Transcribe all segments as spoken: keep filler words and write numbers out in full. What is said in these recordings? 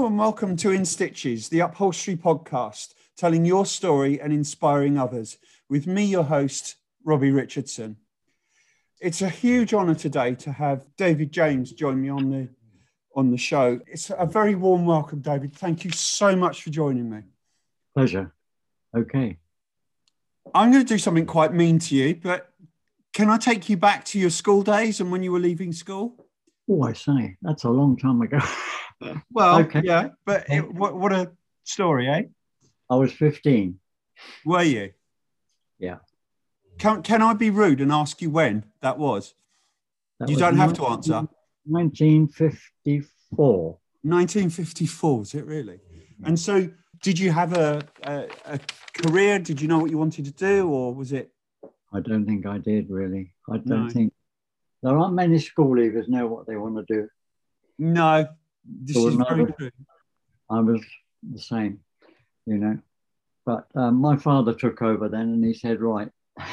Hello and welcome to In Stitches, the upholstery podcast, telling your story and inspiring others, with me, your host, Robbie Richardson. It's a huge honour today to have David James join me on the on the show. It's a very warm welcome, David. Thank you so much for joining me. Pleasure. Okay. I'm going to do something quite mean to you, but can I take you back to your school days and when you were leaving school? Oh, I say, that's a long time ago. Well, okay. yeah, but it, what, what a story, eh? I was fifteen. Were you? Yeah. Can, can I be rude and ask you when that was? That you was don't have to answer. nineteen fifty-four. nineteen fifty-four, is it really? And so did you have a, a, a career? Did you know what you wanted to do, or was it? I don't think I did, really. I don't No. think. There aren't many school leavers know what they want to do. No, this So is no, very true. I was the same, you know. But um, my father took over then and he said, right,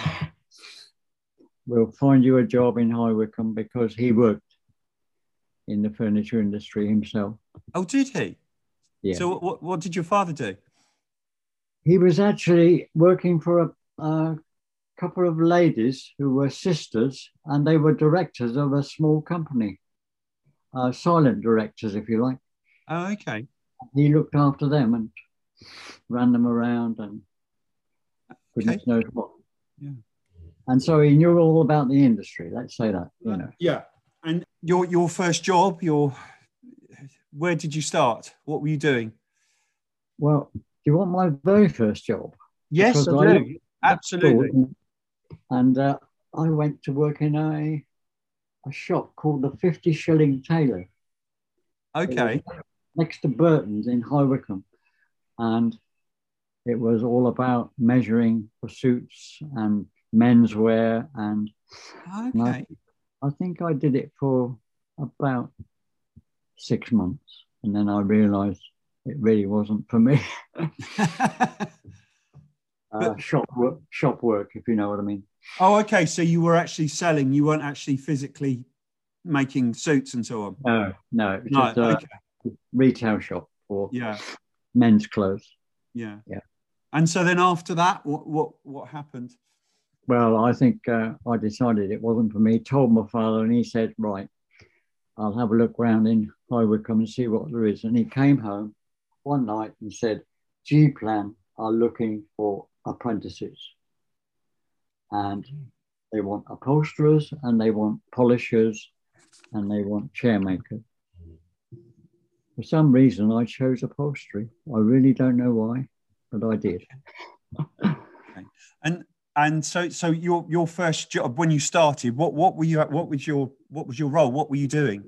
we'll find you a job in High Wycombe, because he worked in the furniture industry himself. Oh, did he? Yeah. So what, what did your father do? He was actually working for a, a couple of ladies who were sisters, and they were directors of a small company, uh, silent directors, if you like. Oh, okay. He looked after them and ran them around and goodness Okay. knows what. Yeah. And so he knew all about the industry, let's say that, you know. Yeah. And your your first job, your where did you start? What were you doing? Well, do you want my very first job? Yes, Because I I do. Absolutely. And, and uh, I went to work in a, a shop called the fifty shilling Tailor. Okay. Next to Burton's in High Wycombe. And it was all about measuring for suits and menswear. And, Okay. and I, I think I did it for about six months. And then I realized it really wasn't for me. uh, shop work, shop work, if you know what I mean. Oh, okay. So you were actually selling, you weren't actually physically making suits and so on? No, no. It was No, just a okay. retail shop for Yeah. men's clothes. Yeah. Yeah. And so then after that, what what what happened? Well, I think uh, I decided it wasn't for me. Told my father, and he said, right, I'll have a look round in High Wycombe and see what there is. And he came home one night and said, G-Plan are looking for apprentices. And they want upholsterers, and they want polishers, and they want chair makers. For some reason, I chose upholstery. I really don't know why, but I did. Okay. And and so so your your first job when you started, what what were you what was your what was your role? What were you doing?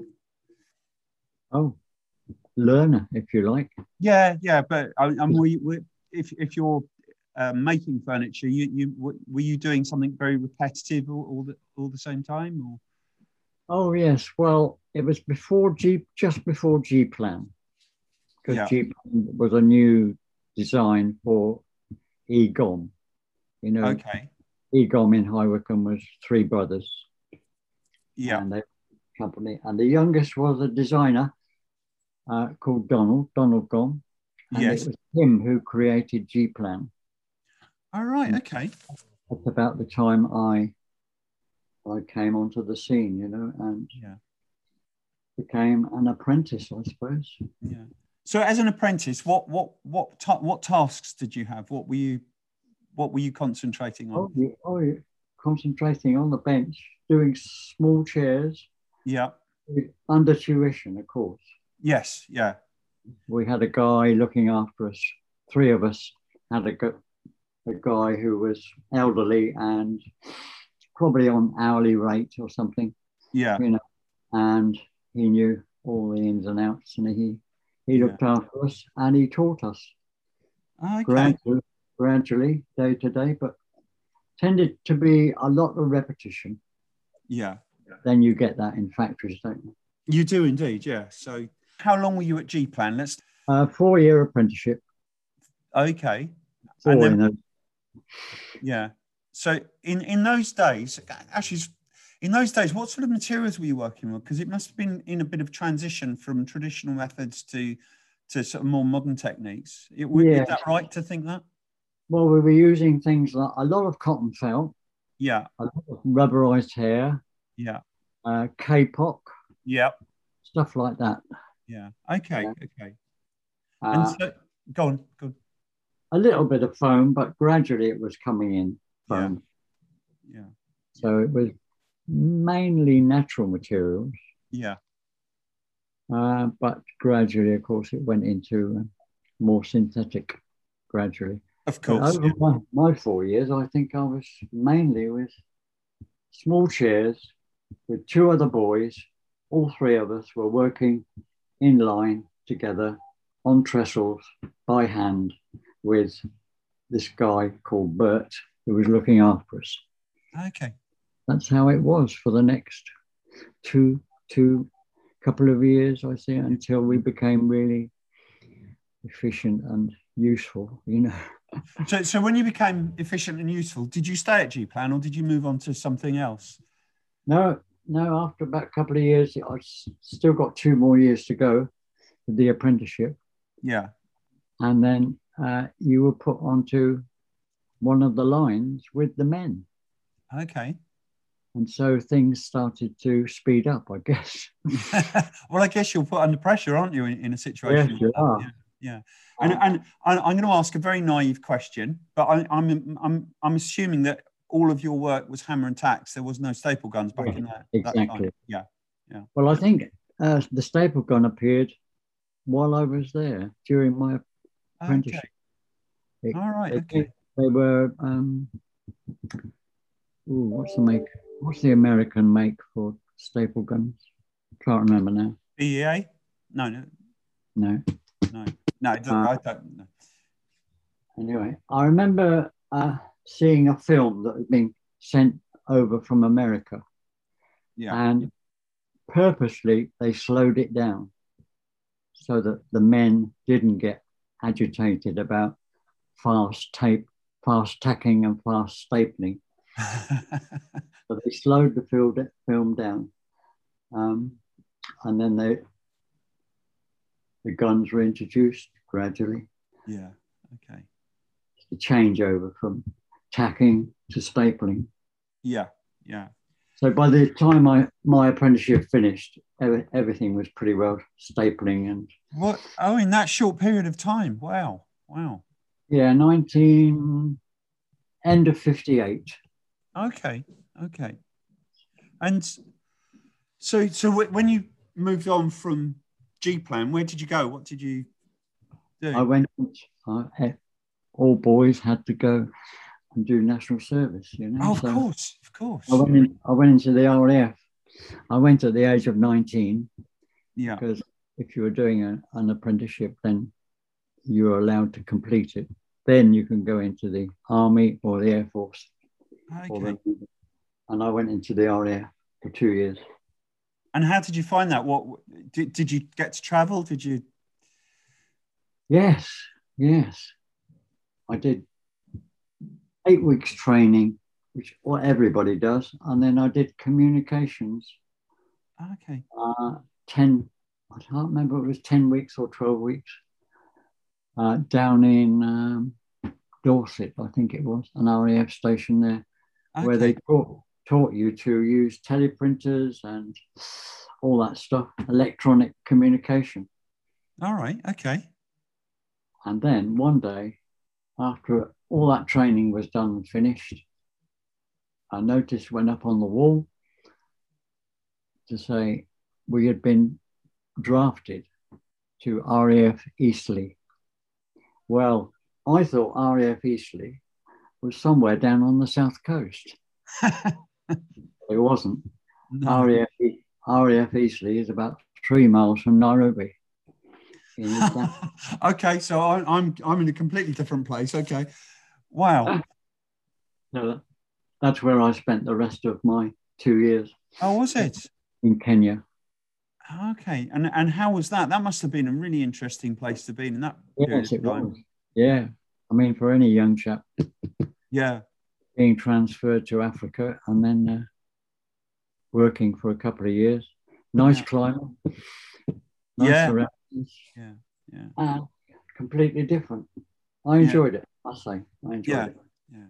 Oh, learner, if you like. Yeah, yeah, but I, I'm were you, were, if if you're uh, making furniture, you you were you doing something very repetitive all, all the all the same time, or? Oh yes, well, it was before G, just before G-Plan, because Yeah. G-Plan was a new design for E G O M. You know, Okay. E G O M in High Wycombe was three brothers. Yeah. And they company, and the youngest was a designer uh, called Donald Donald Gom, and Yes. it was him who created G-Plan. All right. Okay. That's about the time I I came onto the scene, you know, and Yeah. became an apprentice, I suppose. Yeah. So, as an apprentice, what what what ta- what tasks did you have? What were you what were you concentrating on? Oh, you, oh, you concentrating on the bench, doing small chairs. Yeah. Under tuition, of course. Yes. Yeah. We had a guy looking after us. Three of us had a, a guy who was elderly and probably on hourly rate or something. Yeah. You know, and he knew all the ins and outs, and he he looked yeah. after us, and he taught us. Okay. Gradually, gradually, day to day, but tended to be a lot of repetition. Yeah. Then you get that in factories, don't you? You do indeed, yeah. So how long were you at G-Plan? Let's uh, four-year apprenticeship. Okay. Four and then, in those. Yeah. So in, in those days, actually, in those days, what sort of materials were you working with? Because it must have been in a bit of transition from traditional methods to to sort of more modern techniques. It, Yeah. Is that right to think that? Well, we were using things like a lot of cotton felt, Yeah, a lot of rubberized hair, yeah, uh, K-pop, yeah, stuff like that. yeah. Okay, Yeah. okay. And Uh, so, go on, go on. a little bit of foam, but gradually it was coming in foam. Yeah, yeah, So it was mainly natural materials, yeah. uh, but gradually, of course, it went into uh, more synthetic gradually. Of But course. over Yeah. my, my four years, I think I was mainly with small chairs with two other boys. All three of us were working in line together on trestles by hand with this guy called Bert who was looking after us. Okay. That's how it was for the next two, two couple of years, I think, until we became really efficient and useful, you know. So, so when you became efficient and useful, did you stay at G Plan or did you move on to something else? No, no, after about a couple of years, I still got two more years to go with the apprenticeship. Yeah. And then uh, you were put onto one of the lines with the men. Okay. And so things started to speed up, I guess. Well, I guess you're put under pressure, aren't you, in, in a situation? Yes, you like are. Yeah. Yeah. And, um, and I'm going to ask a very naive question, but I, I'm, I'm, I'm assuming that all of your work was hammer and tacks. There was no staple guns back yeah, in that. Exactly. That time. Yeah. Yeah. Well, I think uh, the staple gun appeared while I was there during my apprenticeship. Okay. It, All right. they, Okay. They were, um, ooh, what's the make? What's the American make for staple guns? Can't remember now. B E A? No, no, No. no, no. I don't, Uh, I don't know. Anyway, I remember uh, seeing a film that had been sent over from America. Yeah. And purposely they slowed it down so that the men didn't get agitated about fast tape, fast tacking and fast stapling. So they slowed the film, film down. Um, and then they, the guns were introduced gradually. Yeah. Okay. The changeover from tacking to stapling. Yeah. Yeah. So by the time I, my apprenticeship finished, every, everything was pretty well stapling and. What? Oh, in that short period of time. Wow. Wow. Yeah, nineteen, end of fifty-eight. Okay. Okay. And so, so when you moved on from G Plan, where did you go? What did you do? I went, I, all boys had to go and do national service, you know. Oh, of so course, of course. I went, in, I went into the R A F. I went at the age of nineteen. Yeah. Because if you were doing a, an apprenticeship, then you were allowed to complete it. Then you can go into the Army or the Air Force. Okay. Or the, and I went into the R A F for two years. And how did you find that? What did, did you get to travel? Did you? Yes, yes. I did eight weeks training, which what everybody does. And then I did communications. Okay. Uh, ten, I can't remember if it was ten weeks or twelve weeks. Uh, down in um, Dorset, I think it was, an R A F station there, okay. Where they taught, taught you to use teleprinters and all that stuff, electronic communication. All right, okay. And then one day, after all that training was done and finished, a notice went up on the wall to say we had been drafted to R A F Eastleigh. Well, I thought R A F Eastleigh was somewhere down on the south coast. It wasn't. No. R A F, R A F Eastleigh is about three miles from Nairobi. Okay, so I, I'm I'm in a completely different place. Okay, wow. So that's where I spent the rest of my two years. Oh, was it? In Kenya. Okay, and and how was that? That must have been a really interesting place to be in that yes, period of time. It was. Yeah, I mean, for any young chap. Yeah. Being transferred to Africa and then uh, working for a couple of years. Nice yeah. climate. Nice yeah. surroundings. Yeah. yeah. Uh, completely different. I enjoyed yeah. it, I must say. I enjoyed yeah. it. Yeah.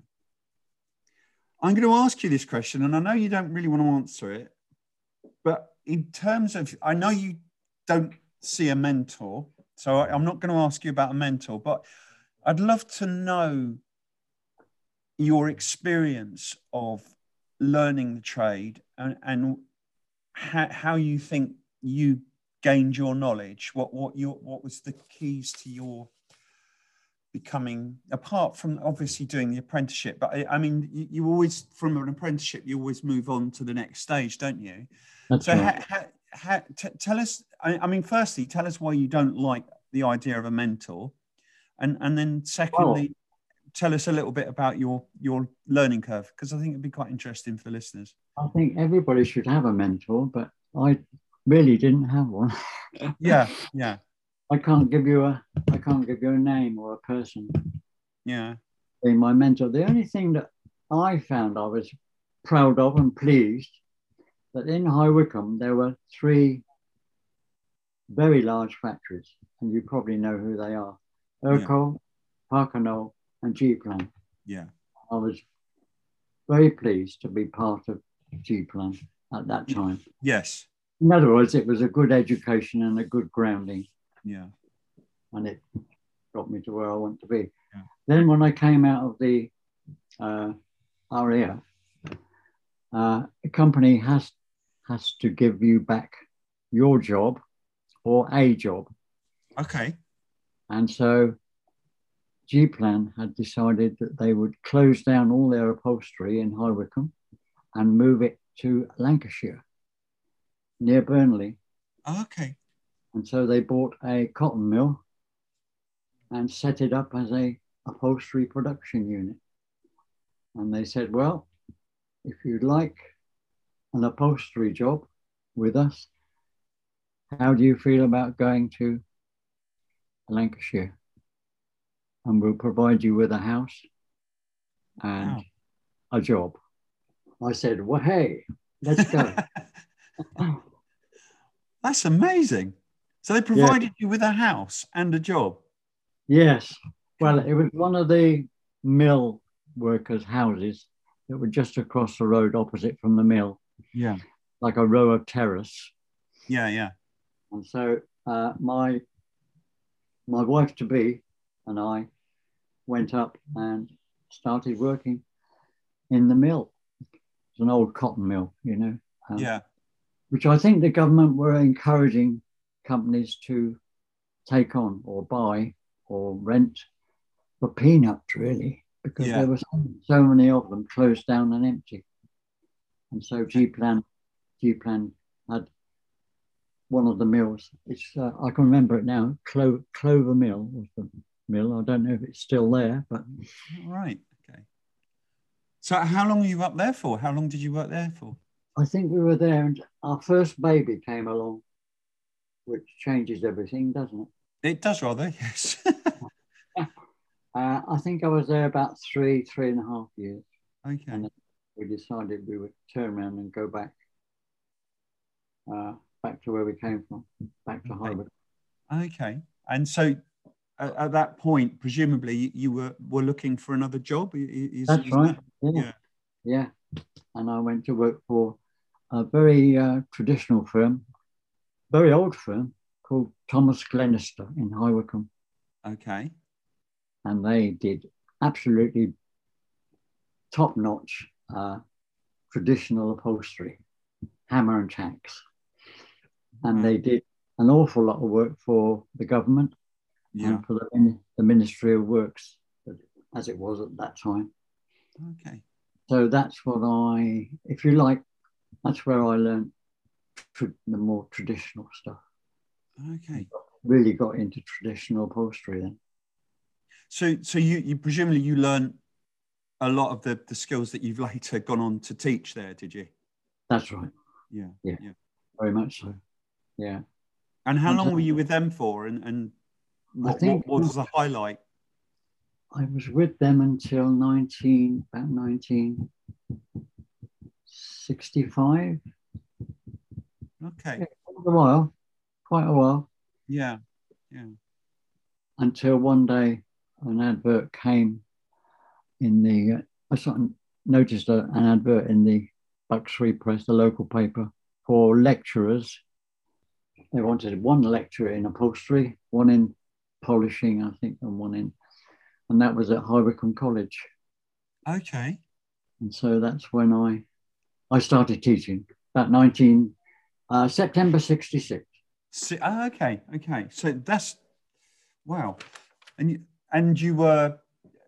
I'm going to ask you this question, and I know you don't really want to answer it, but in terms of, I know you don't see a mentor, so I, I'm not going to ask you about a mentor, but I'd love to know your experience of learning the trade and, and how, how you think you gained your knowledge. What what your what was the keys to your becoming, apart from obviously doing the apprenticeship? But I, I mean, you, you always, from an apprenticeship, you always move on to the next stage, don't you? That's so right. ha, ha, ha, t- tell us, I, I mean, firstly, tell us why you don't like the idea of a mentor. And, and then secondly, oh. tell us a little bit about your, your learning curve, because I think it'd be quite interesting for the listeners. I think everybody should have a mentor, but I really didn't have one. yeah, yeah. I can't give you a I can't give you a name or a person. Yeah. Being my mentor. The only thing that I found I was proud of and pleased that in High Wycombe there were three very large factories, and you probably know who they are: Ercol, yeah. Parker Knoll, and G-Plan. Yeah. I was very pleased to be part of G-Plan at that time. Yes. In other words, it was a good education and a good grounding. Yeah. And it got me to where I want to be. Yeah. Then when I came out of the uh, R A F, uh, a company has, has to give you back your job or a job. Okay. And so G-Plan had decided that they would close down all their upholstery in High Wycombe and move it to Lancashire, near Burnley. Okay. And so they bought a cotton mill and set it up as a upholstery production unit. And they said, well, if you'd like an upholstery job with us, how do you feel about going to Lancashire? And we'll provide you with a house and wow. a job. I said, well, hey, let's go. That's amazing. So they provided yeah. you with a house and a job? Yes. Well, it was one of the mill workers' houses that were just across the road opposite from the mill. Yeah. Like a row of terrace. Yeah, yeah. And so uh, my, my wife-to-be and I went up and started working in the mill. It's an old cotton mill, you know. Um, yeah. Which I think the government were encouraging companies to take on or buy or rent for peanuts, really, because yeah. there were so, so many of them closed down and empty. And so G-Plan, G-Plan had one of the mills. It's uh, I can remember it now. Clo- Clover Mill was the mill. I don't know if it's still there, but right. Okay. So how long were you up there for? How long did you work there for? I think we were there, and our first baby came along, which changes everything, doesn't it? It does, rather, yes. uh, I think I was there about three, three and a half years. Okay. And then we decided we would turn around and go back, uh, back to where we came from, back to okay. Harvard. Okay. And so at, at that point, presumably you were, were looking for another job? Is, That's is right. That, yeah. yeah. Yeah. And I went to work for a very uh, traditional firm, very old firm called Thomas Glenister in High Wycombe. Okay. And they did absolutely top-notch uh, traditional upholstery, hammer and tacks. And wow. they did an awful lot of work for the government yeah. and for the, the Ministry of Works, as it was at that time. Okay. So that's what I, if you like, that's where I learned tr- the more traditional stuff. Okay. Really got into traditional upholstery then. So, so you, you presumably you learned a lot of the, the skills that you've later gone on to teach there, did you? That's right. Yeah. Yeah. yeah. Very much so. Yeah. And how and long so, were you with them for? And, and what, think, what was the highlight? I was with them until nineteen, about nineteen sixty-five. Okay. Yeah, quite a while. Quite a while. Yeah. Yeah. until one day an advert came in the, uh, I sort of noticed a, an advert in the Bucks-Free Press, the local paper, for lecturers. They wanted one lecturer in upholstery, one in polishing, I think, and one in, and that was at High Wycombe College. Okay. And so that's when I I started teaching, about nineteen, uh, September sixty-six. So, oh, okay, okay. So that's, wow. And you, and you were,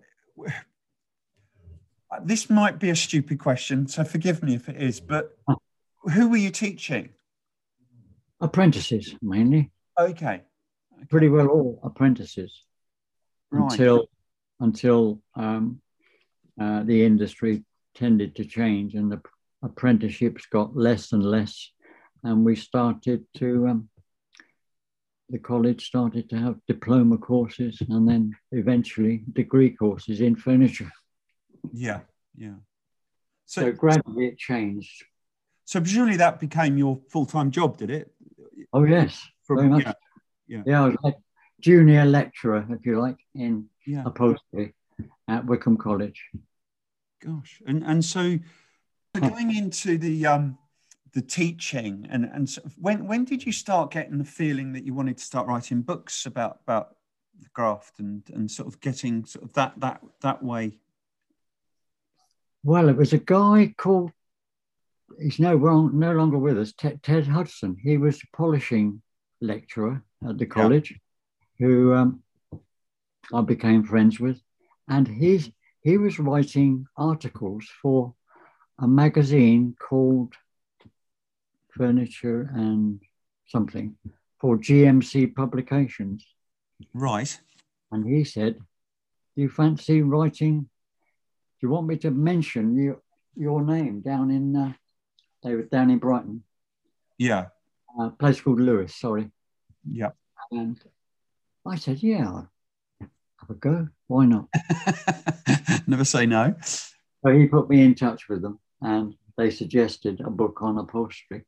this might be a stupid question, so forgive me if it is, but who were you teaching? Apprentices, mainly. Okay. Okay. Pretty well all apprentices. Right. Until, until um, uh, the industry tended to change and the apprenticeships got less and less. And we started to, um, the college started to have diploma courses and then eventually degree courses in furniture. Yeah, yeah. So, so gradually it changed. So presumably that became your full-time job, did it? Oh, yes, From, very much. Yeah, yeah. Yeah, I was like junior lecturer, if you like, in yeah. upholstery at Wycombe College. Gosh, and and so going into the um the teaching and and sort of when when did you start getting the feeling that you wanted to start writing books about about the craft and and sort of getting sort of that that that way? Well, it was a guy called, he's no wrong, no longer with us, Ted, Ted Hudson. He was a polishing lecturer at the college, yeah. who um, I became friends with, and he's he was writing articles for a magazine called Furniture and something for G M C Publications. Right. And he said, "Do you fancy writing? Do you want me to mention your your name down in uh, they were down in Brighton? Yeah, a place called Lewes. Sorry. Yeah." And I said, "Yeah, I'll have a go. Why not?" Never say no. So he put me in touch with them, and they suggested a book on upholstery,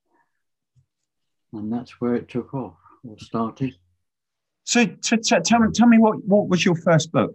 and that's where it took off or started. So, so, so tell me, tell me what what was your first book?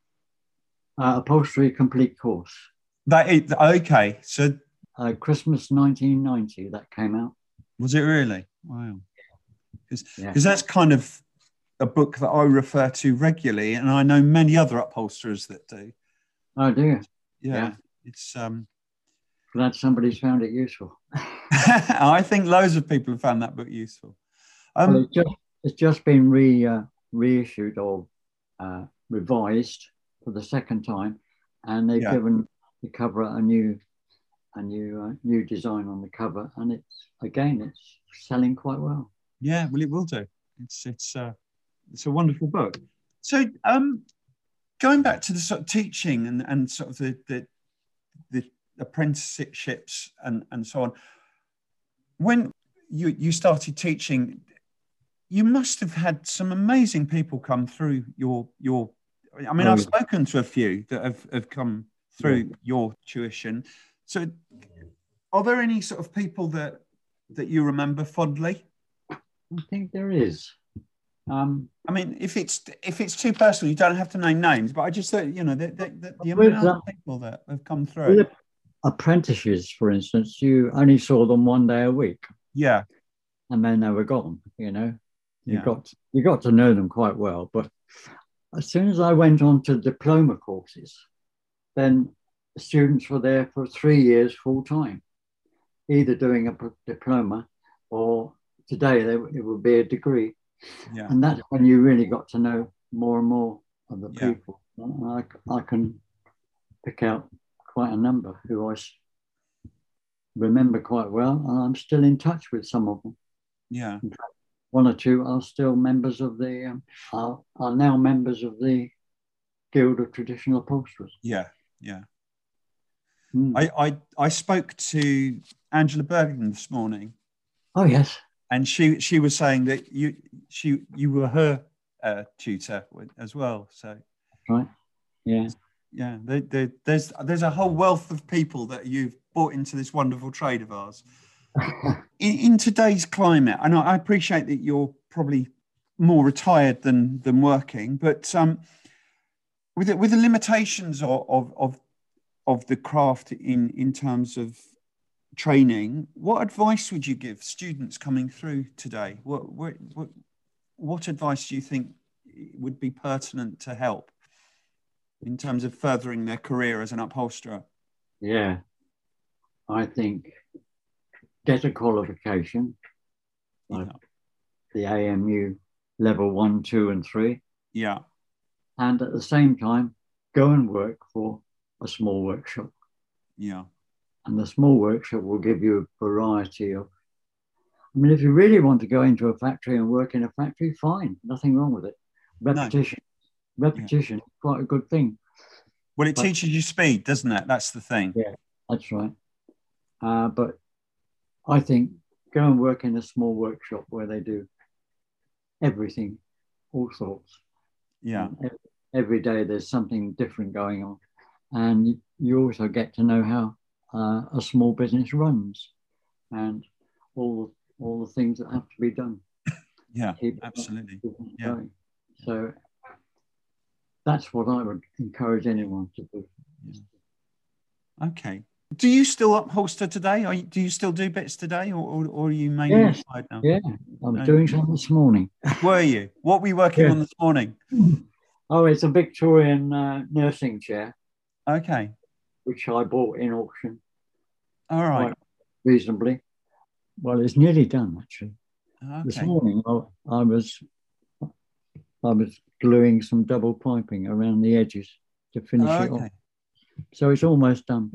Uh, upholstery Complete Course. That is, okay. So uh, Christmas nineteen ninety that came out. Was it really? Wow. Because yeah. that's kind of a book that I refer to regularly, and I know many other upholsterers that do. Oh, do you? Yeah, yeah. It's um. Glad somebody's found it useful. I think loads of people have found that book useful. Um, well, it's just it's just been re uh, reissued or uh, revised for the second time, and they've yeah. given the cover a new a new uh, new design on the cover, and it's again it's selling quite well. Yeah, well, it will do. It's it's uh, it's a wonderful book. So, um, going back to the sort of teaching and and sort of the the, the apprenticeships and and so on. When you you started teaching, you must have had some amazing people come through your your. I mean, oh, I've yeah. spoken to a few that have, have come through yeah. your tuition. So, are there any sort of people that that you remember fondly? I think there is. Um, I mean, if it's if it's too personal, you don't have to name names. But I just thought, you know, the, the, the, the amount of people that have come through. Apprentices, for instance, you only saw them one day a week. Yeah, and then they were gone. You know, you yeah. got you got to know them quite well. But as soon as I went on to diploma courses, then the students were there for three years full time, either doing a diploma or today they, it would be a degree. Yeah. And that's when you really got to know more and more of the yeah. people. I, I can pick out quite a number who I remember quite well, and I'm still in touch with some of them. Yeah. In fact, one or two are still members of the, um, are, are now members of the Guild of Traditional Upholsterers. Yeah, yeah. Mm. I, I, I spoke to Angela Bergen this morning. Oh, yes. And she she was saying that you she you were her uh, tutor as well. So right, yeah, yeah. There, there, there's there's a whole wealth of people that you've brought into this wonderful trade of ours. in, in today's climate, and I appreciate that you're probably more retired than than working, but um, with it, with the limitations of, of of of the craft in in terms of training, what advice would you give students coming through today? What what what, what advice do you think would be pertinent to help in terms of furthering their career as an upholsterer? Yeah, I think get a qualification, like Yeah. the A M U level one, two, and three. Yeah. And at the same time, go and work for a small workshop. Yeah. And the small workshop will give you a variety of. I mean, if you really want to go into a factory and work in a factory, fine, nothing wrong with it. Repetition, no. repetition, yeah. Quite a good thing. Well, it but, teaches you speed, doesn't it? That's the thing. Yeah, that's right. Uh, but I think go and work in a small workshop where they do everything, all sorts. Yeah. Every, every day there's something different going on. And you also get to know how uh, a small business runs and all, all the things that have to be done. Yeah, absolutely. Yeah. So that's what I would encourage anyone to do. Yeah. Okay. Do you still upholster today? Are you, do you still do bits today, or, or, or are you mainly yes. retired now? Yeah, I was doing some this morning. Were you? What were you working yeah. on this morning? Oh, it's a Victorian uh, nursing chair. Okay. Which I bought in auction. All right. Quite reasonably. Well, it's nearly done, actually. Okay. This morning, I, I was I was gluing some double piping around the edges to finish oh, okay. it off. So it's almost done.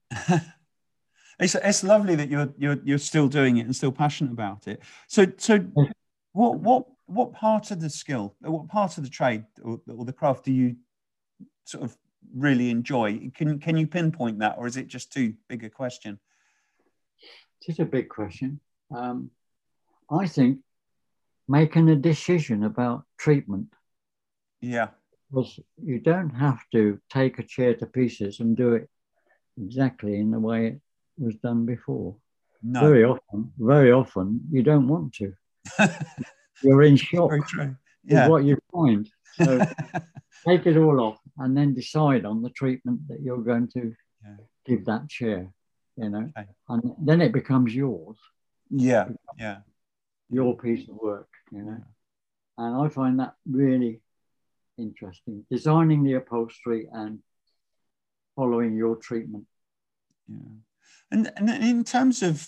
it's it's lovely that you're you're you're still doing it and still passionate about it. So so what what what part of the skill, what part of the trade or, or the craft do you sort of really enjoy? Can can you pinpoint that, or is it just too big a question? It's a big question. Um, I think making a decision about treatment. Yeah. Because you don't have to take a chair to pieces and do it exactly in the way it was done before. No. Very often, very often, you don't want to. You're in shock Very true. Yeah. with what you find. So take it all off and then decide on the treatment that you're going to yeah. give that chair, you know, okay. and then it becomes yours. Yeah, yeah. Your piece of work, you know. Yeah. And I find that really interesting. Designing the upholstery and following your treatment. Yeah. And, and in terms of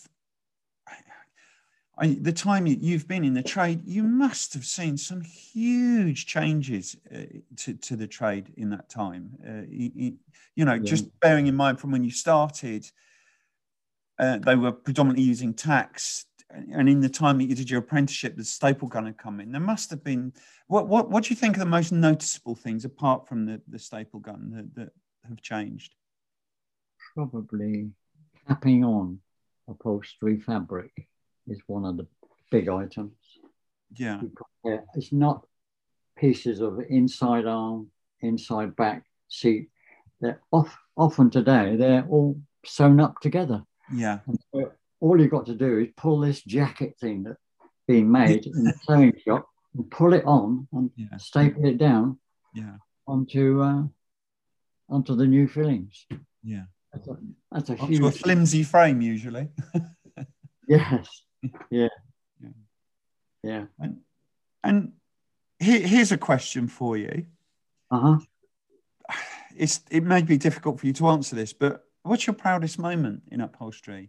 I, the time you've been in the trade, you must have seen some huge changes uh, to, to the trade in that time. Uh, you, you know, yeah. just bearing in mind from when you started, uh, they were predominantly using tacks. And in the time that you did your apprenticeship, the staple gun had come in. There must have been, what what, what do you think are the most noticeable things apart from the, the staple gun that, that have changed? Probably tapping on upholstery fabric is one of the big items. Yeah. It's not pieces of inside arm, inside back seat. They're off, often today, they're all sewn up together. Yeah. And so all you've got to do is pull this jacket thing that's been made in the sewing shop and pull it on and yeah. staple it down yeah. onto uh, onto the new fillings. Yeah. That's a, that's a onto huge... a flimsy frame usually. Yes. Yeah. Yeah. Yeah. And, and here, here's a question for you. Uh-huh. It's, it may be difficult for you to answer this, but what's your proudest moment in upholstery?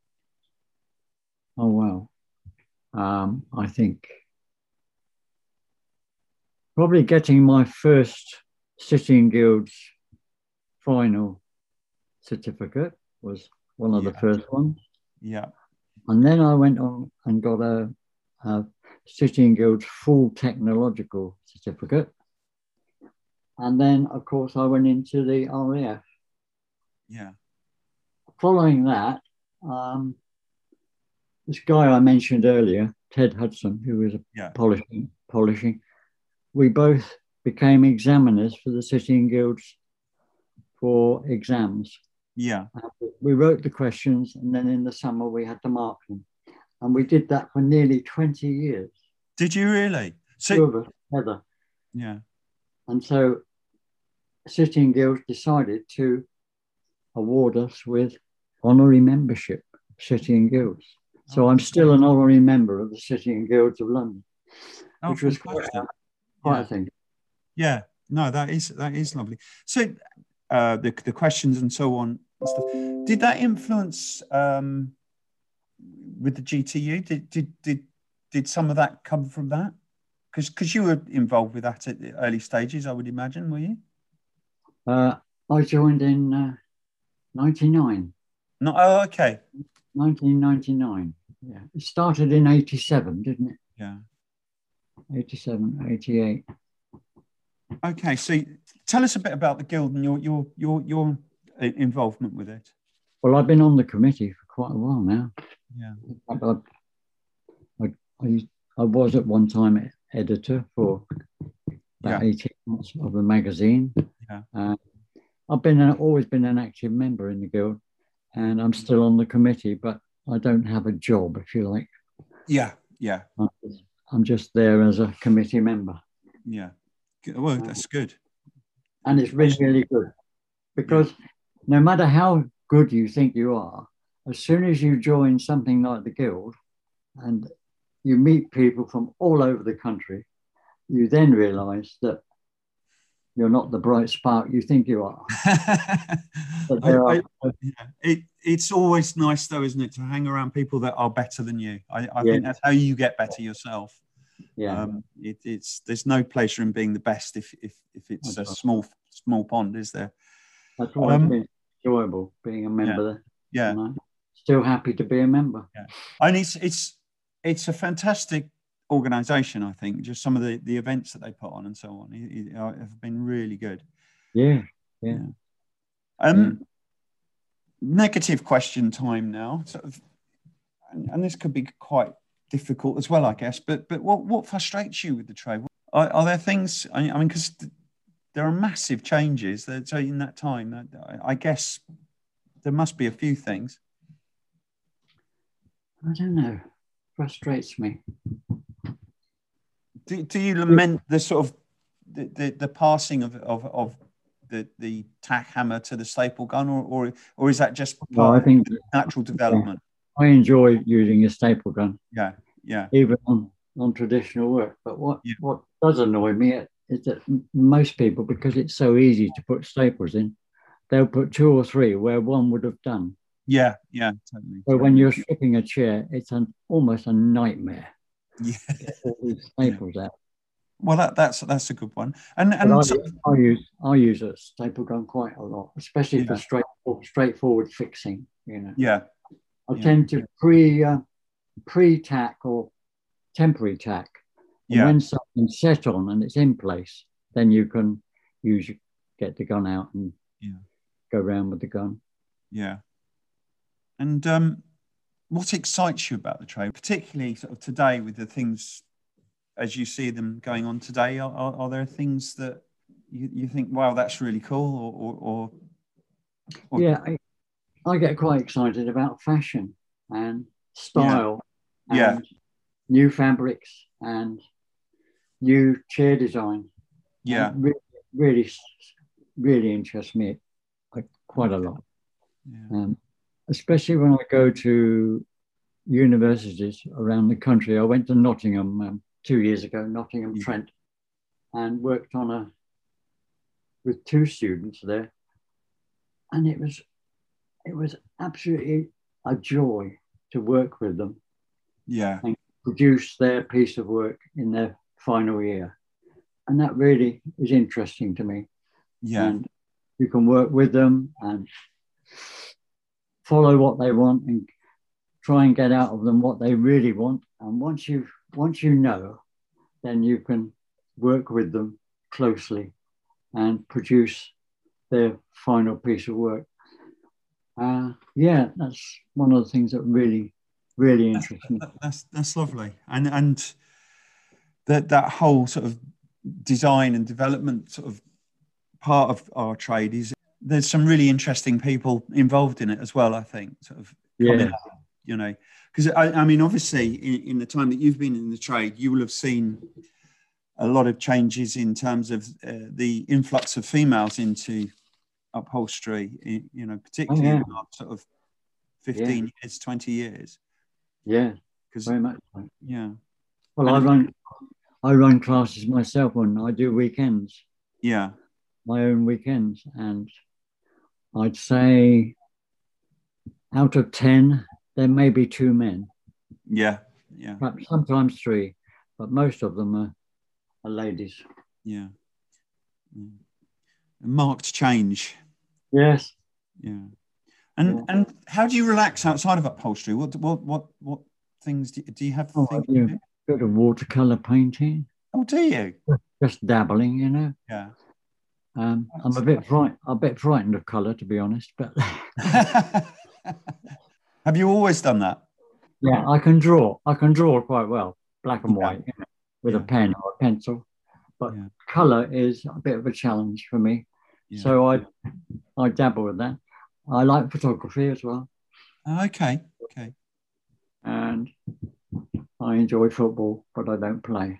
Oh, wow. Um, I think probably getting my first Sitting Guilds final certificate was one of yeah. the first ones. Yeah. And then I went on and got a, a Sitting Guilds full technological certificate. And then, of course, I went into the R A F. Yeah. Following that, um, this guy I mentioned earlier, Ted Hudson, who was yeah. polishing, polishing, we both became examiners for the Sitting Guilds for exams. Yeah. We wrote the questions and then in the summer we had to mark them. And we did that for nearly twenty years. Did you really? So, two of us together. yeah. And so City and Guilds decided to award us with honorary membership, City and Guilds. So Oh, I'm still an honorary member of the City and Guilds of London, oh, which was quite, fantastic. quite Yeah. a thing. Yeah, no, that is that is lovely. So uh, the the questions and so on and stuff. Did that influence um, with the G T U? Did did did did some of that come from that? Because because you were involved with that at the early stages, I would imagine, were you? Uh, I joined in uh, ninety-nine. No, oh, okay. nineteen ninety-nine. Yeah, it started in eighty-seven, didn't it? Yeah. eighty-seven, eighty-eight. Okay, so tell us a bit about the guild and your your your your involvement with it. Well, I've been on the committee for quite a while now. Yeah. I, I, I, I was at one time editor for about Yeah. eighteen months of the magazine. Yeah. Uh, I've been an, always been an active member in the guild, and I'm still on the committee, but I don't have a job, if you like. Yeah. Yeah. I'm just, I'm just there as a committee member. Yeah. Well, that's good. And it's really, really good because no matter how good you think you are, as soon as you join something like the guild and you meet people from all over the country, you then realize that you're not the bright spark you think you are. But there I, are I, yeah. it, it's always nice, though, isn't it, to hang around people that are better than you. I, I Yeah. think that's how you get better yourself. yeah, Um, it, it's there's no pleasure in being the best if if, if it's That's a right. small small pond, is there? that's always um, been enjoyable being a member there. Yeah. And I'm still happy to be a member. And it's it's it's a fantastic organisation. I think just some of the, the events that they put on and so on it, it, have been really good. Yeah, yeah. Um, Yeah. Negative question time now. Sort of, and, and this could be quite difficult as well, I guess. But but what what frustrates you with the trade? Are, are there things? I mean, because there are massive changes that so in that time. I, I guess there must be a few things. I don't know. Frustrates me. Do, do you lament the sort of the, the, the passing of, of, of the, the tack hammer to the staple gun, or or, or is that just part Well, I think of the natural development? I enjoy using a staple gun, Yeah, yeah, even on, on traditional work. But what, Yeah. what does annoy me is that m- most people, because it's so easy to put staples in, they'll put two or three where one would have done. yeah, yeah, totally. So when you're stripping a chair, it's an, almost a nightmare Yeah. to get all these staples out. Well, that, that's that's a good one. And But and I, so, I use I use a staple gun quite a lot, especially Yeah. for straight straightforward fixing. You know, yeah, I Yeah. tend to pre uh, pre tack or temporary tack. And yeah, when something's set on and it's in place, then you can use your, get the gun out and Yeah. go around with the gun. yeah. And um, what excites you about the trade, particularly sort of today with the things as you see them going on today? Are, are, are there things that you, you think, wow, that's really cool, or or, or, or Yeah, I, I get quite excited about fashion and style Yeah. and new fabrics and new chair design. yeah, And really, really, really interests me like, quite a lot. yeah, Um, especially when I go to universities around the country. I went to Nottingham um, two years ago, Nottingham Yeah. Trent, and worked on a with two students there, and it was it was absolutely a joy to work with them yeah, and produce their piece of work in their final year, and that really is interesting to me. yeah, And you can work with them and follow what they want and try and get out of them what they really want. And once you once you know, then you can work with them closely and produce their final piece of work. Uh, yeah, that's one of the things that really, really interests me. That- that's that's lovely. And and that that whole sort of design and development sort of part of our trade is there's some really interesting people involved in it as well, I think, sort of coming Yeah. up, you know, because I, I mean, obviously in, in the time that you've been in the trade, you will have seen a lot of changes in terms of uh, the influx of females into upholstery, you know, Oh, particularly yeah. in the last sort of fifteen Yeah. years, twenty years. Yeah, Because, very much so. yeah. Well, And I it- run I run classes myself when I do weekends, yeah. my own weekends, and I'd say out of ten, there may be two men, Yeah. Yeah. perhaps sometimes three, but most of them are, are ladies. Yeah. Yeah. A marked change. Yes. Yeah. And Yeah. and how do you relax outside of upholstery? What what what what things do, do you have? Oh, things I you do do? a bit of watercolor painting, Oh, do you? just dabbling, you know. Yeah. Um, I'm a bit fright, a bit frightened of color, to be honest, but Have you always done that? yeah, I can draw. I can draw quite well, black and Yeah. white, you know, with Yeah. a pen or a pencil. But Yeah. color is a bit of a challenge for me. Yeah. So I I dabble with that. I like photography as well, Okay. Okay. and I enjoy football, but I don't play.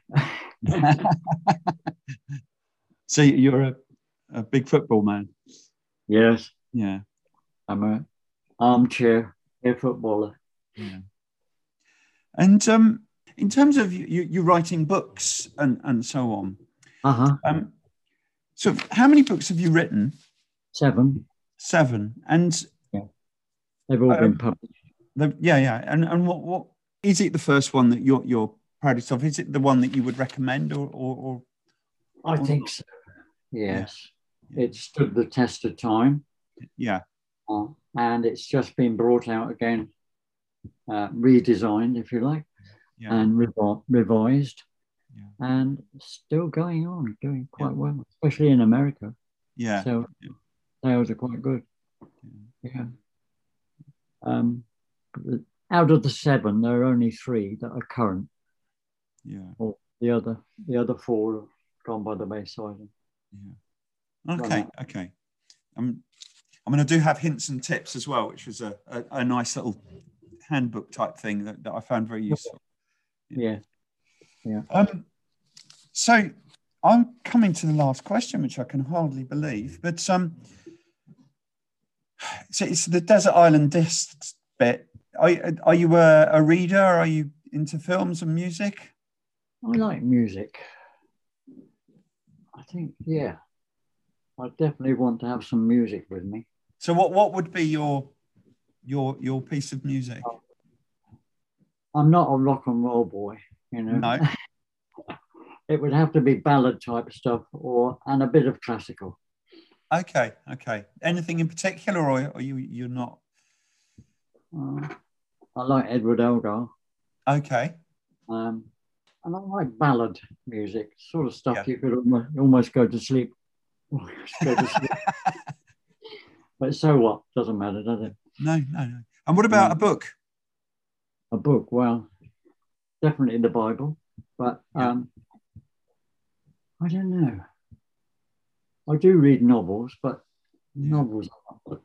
So you're a, a big football man. Yes, Yeah. I'm a armchair air footballer. Yeah. And um, in terms of you, you writing books and, and so on, Uh-huh. um, so how many books have you written? Seven. Seven. And They've all Um, been published. the, yeah, yeah. And and what what is it? The first one that you're you're proudest of? Is it the one that you would recommend, or or, or I or think not? so. Yes. Yeah. It stood the test of time, Yeah. uh, and it's just been brought out again, uh, redesigned, if you like, Yeah. and revi- revised, Yeah. and still going on, doing quite Yeah. well, especially in America. Yeah. So Yeah. sales are quite good. Yeah. Um, out of the seven, there are only three that are current. Yeah. Or the other, the other four have gone by the wayside. Yeah. Okay. Okay. Um, I mean, I do have hints and tips as well, which was a, a, a nice little handbook type thing that, that I found very useful. Yeah. Yeah. Um, so I'm coming to the last question, which I can hardly believe, but um, so it's the Desert Island Discs bit. Are, are you a, a reader? Are you into films and music? I like music. I think, yeah, I definitely want to have some music with me. So what, what would be your your your piece of music? I'm not a rock and roll boy, you know. No. It would have to be ballad type stuff, or and a bit of classical. Okay, okay. Anything in particular, or are you you're not? Uh, I like Edward Elgar, Okay. um, and I like ballad music, sort of stuff Yeah. you could almost, almost go to sleep. Almost go to sleep. But so what? Doesn't matter, does it? No, no, no. And what about Yeah. a book? A book, well, definitely the Bible, but Yeah. um, I don't know. I do read novels, but Yeah. novels are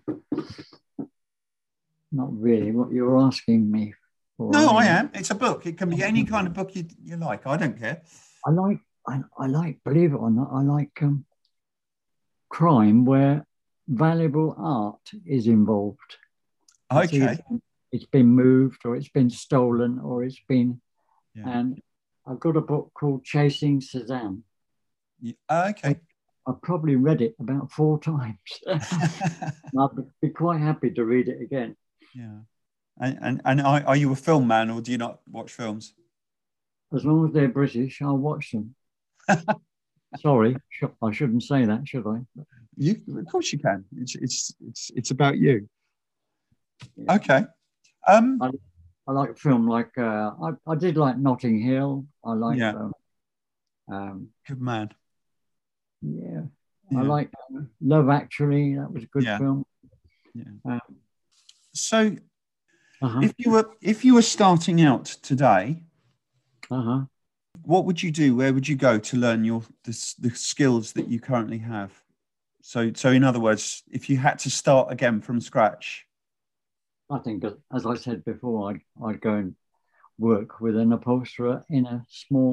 not really what you're asking me for. No, I am. It's a book. It can be any kind of book you, you like. I don't care. I like, I, I like, believe it or not, I like um, crime where valuable art is involved. It's Okay. either- It's been moved, or it's been stolen, or it's been. Yeah. And I've got a book called Chasing Cézanne. Yeah. Okay. I've probably read it about four times. I'd be quite happy to read it again. Yeah. And and, and are, are you a film man, or do you not watch films? As long as they're British, I'll watch them. Sorry, sh- I shouldn't say that, should I? You, of course, you can. It's it's it's it's about you. Yeah. Okay. Um. I, I like film like, uh, I, I did like Notting Hill. I like, Yeah. um, um, Good man. yeah, Yeah. I like uh, Love Actually. That was a good Yeah. film. Yeah. Um, So, uh-huh, if you were if you were starting out today, uh-huh. what would you do? Where would you go to learn your the, s- the skills that you currently have? So, so in other words, if you had to start again from scratch, I think, as- as I said before, I'd, I'd go and work with an upholsterer in a small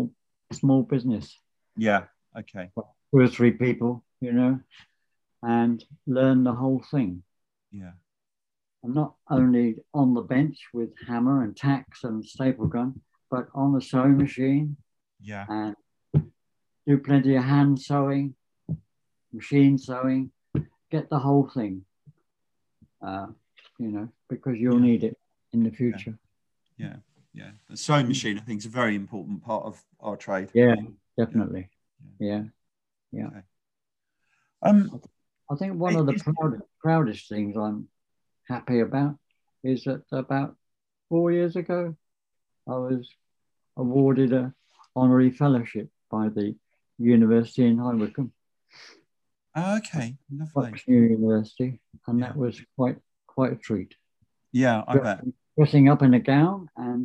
small business. Yeah. Okay. Two or three people, you know, and learn the whole thing. Yeah. And not only on the bench with hammer and tacks and staple gun, but on the sewing machine. Yeah. And do plenty of hand sewing, machine sewing, get the whole thing, uh, you know, because you'll Yeah. need it in the future. Yeah. Yeah. yeah. The sewing machine, I think, is a very important part of our trade. Yeah, definitely. Yeah. Yeah. yeah. Okay. Um, I think one of the proud, proudest things I'm happy about is that about four years ago, I was awarded a honorary fellowship by the University in High Wycombe. Oh, okay, lovely. New University, and yeah. that was quite quite a treat. Yeah, I bet. Dressing up in a gown and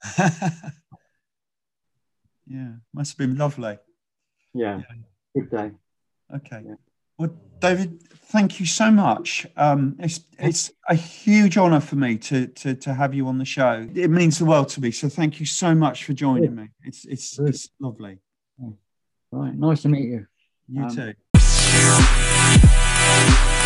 yeah, must have been lovely. Yeah, yeah. Good day. Okay. Yeah. Well, David, thank you so much. Um, it's it's a huge honour for me to to to have you on the show. It means the world to me. So thank you so much for joining Good. me. It's it's Good. it's lovely. Right, nice to meet you. You um, too.